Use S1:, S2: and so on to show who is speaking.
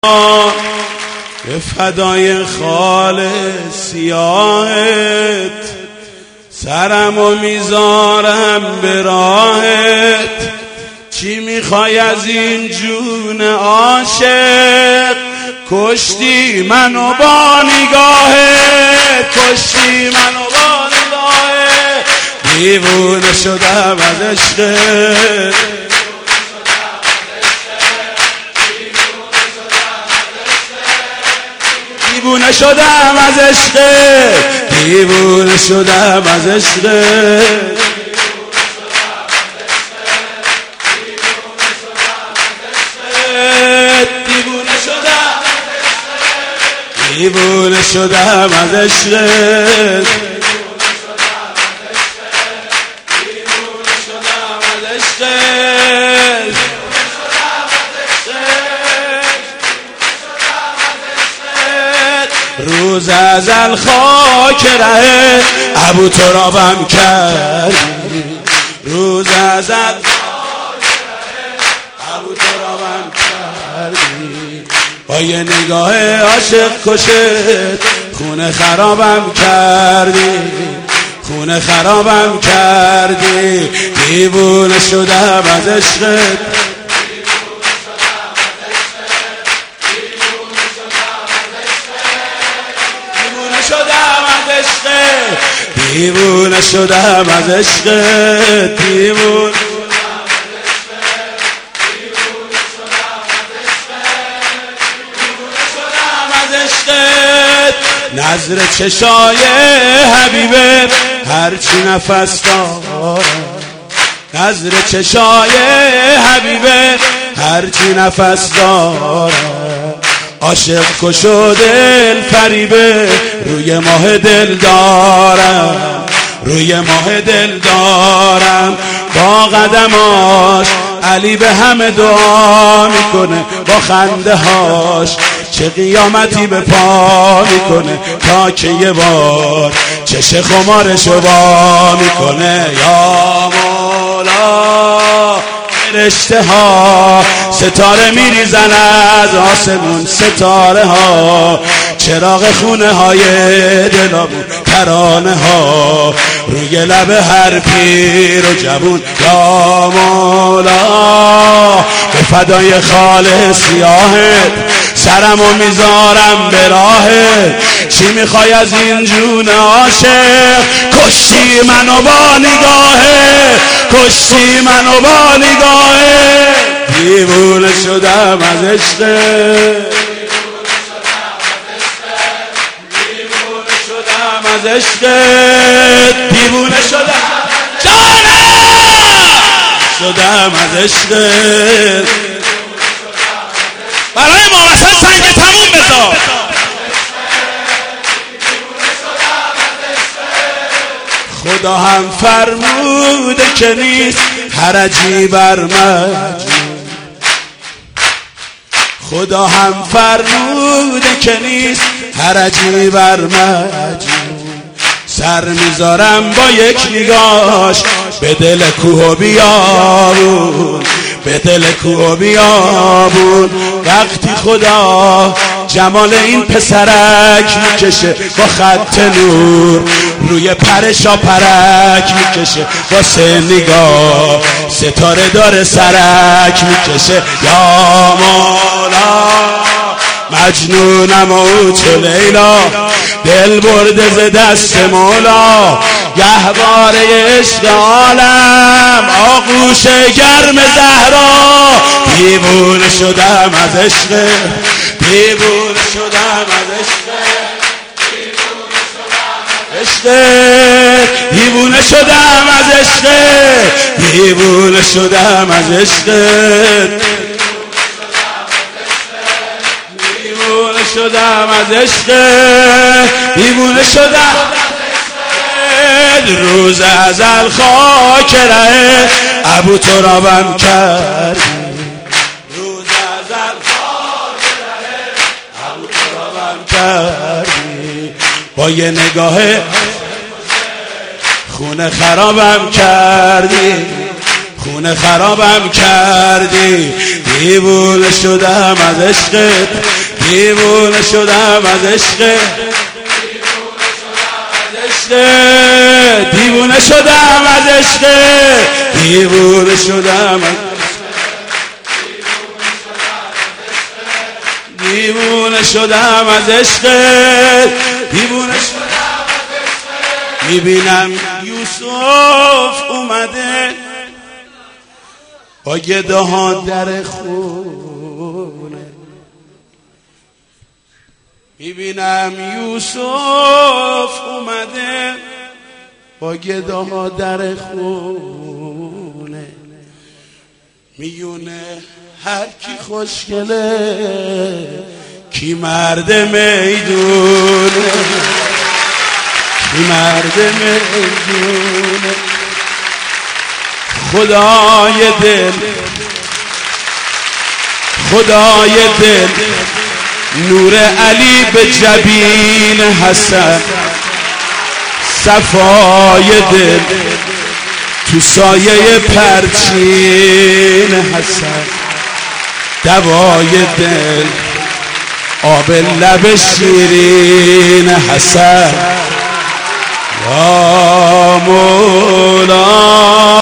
S1: به فدای خال سیاهت سرمو میذارم به راهت. چی میخوای از این جون عاشق؟ کشتی منو با نگاهت، کشتی منو با نگاهت. دیوونه شدم از عشقت، دیوونه شدم از عشقت، دیوونه شدم از عشقت. دیوونه شدم از عشقت، روز ازل خاک ره ابو ترابم کردی، روز ازل خاک ره ابو ترابم کردی. با یه نگاه عاشق کشت خونه خرابم کردی، خونه خرابم کردی. دیوونه شدم از عشقت، دیوونه شدم از عشقت، دیوونه شدم از عشقت. نظر چشای حبیبه هرچی نفس دارم، نظر چشای حبیبه هرچی نفس دارم. عاشق کشو دل فریبه روی ماه دل دارم، روی ماه دل دارم. با قدماش علی به همه دعا میکنه، با خنده هاش چه قیامتی به پا میکنه. تا که یه بار چش خمارشو وا میکنه. یا مولا رشته ها ستاره میریزن از آسمون، ستاره ها چراغ خونه های دلمون، ترانه ها روی لب هر پیر و جوون. یا مولا به فدای خال سیاهت سرمو میذارم به راهت. چی میخوای از این جون عاشق؟ کشتی منو با نگاهت، کشتی منو با نگاهت. دیوونه شدم از عشقت، دیوونه شدم از عشقت، دیوونه شدم شدم از عشقت. برای ما مثلا سنگ تموم بذار. خدا هم فرموده که نیست حرجی بر مجنون، خدا هم فرموده که نیست حرجی بر مجنون. سر میذارم با یک نگاش به دل کوه و بیابون، به دل کوه و بیابون. وقتی خدا جمال این پسرک میکشه با خط نور، روی پرشا پرک میکشه واسه نگاه ستاره داره سرک میکشه. یا مولا مجنونم و چو لیلا دل برده ز دست مولا. گهواره عشق عالم آغوش گرم زهرا. دیوونه شدم از عشق، دیوونه شدم از عشق، دیوونه شدم از عشق، دیوونه شدم از عشق، دیوونه شدم از عشق، دیوونه شدم. روز ازل خاک ره ابو ترابم کردی، روز ازل خاک ره ابو ترابم کردی. با یه نگاه خونه خرابم کردی، خونه خرابم کردی، دیوونه شدم از عشقت. دیوونه شدم از عشق دیوونه شدم از عشق دیوونه شدم دیوونه شدم از عشق دیوونه شدم از عشق میبینم یوسف اومده با گداها در خونه میبینم یوسف اومده با گداها در خونه میونه هر کی خوشگله کی مرد میدونه کی مرد میدونه خدای دل نور علی به جبین حسن صفای دل تو سایه پرچین حسن دوای دل آب لب شیرین حسن یا مولا